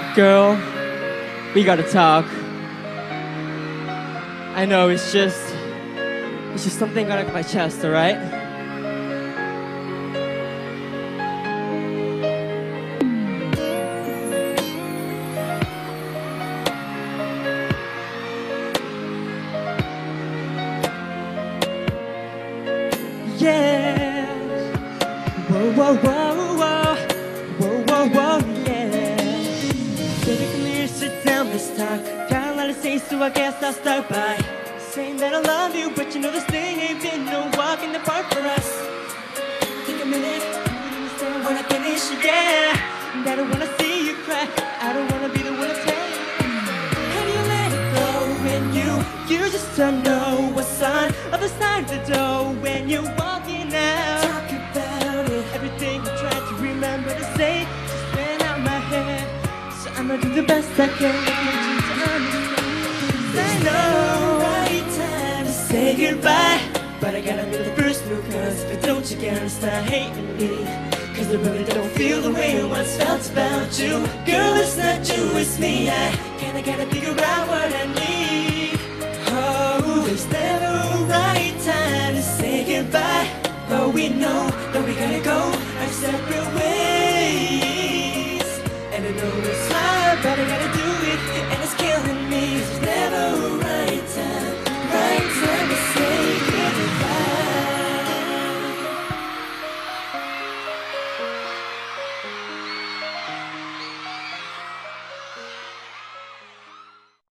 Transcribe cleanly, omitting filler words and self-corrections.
Girl, we gotta talk. I know it's just something got off my chest, alright? Yeah. Whoa, whoa, whoa, whoa. Whoa, whoa, whoa, yeah. Baby, come here, sit down, let's talk. Got a lot to say, so I guess I'll start by saying that I love you, but you know this thing ain't been no walk in the park for us. Take a minute, understand when I finish, yeah. And I don't wanna see you cry, I don't wanna be the one to tell you. How do you let it go when you just don't know what's on other side of the door when you're walking out? Talk about it, everything I tried to remember to say just went out my head. So I'ma do the best I can to get you to understand. I know right time to say goodbye, but I gotta make the first move, cause if I don't you can't start hating me. Cause I really don't feel the way I once felt about you. Girl, it's not you, it's me. I gotta figure out what I need. Oh, there's never a right time to say goodbye, but we know that we gotta go. I said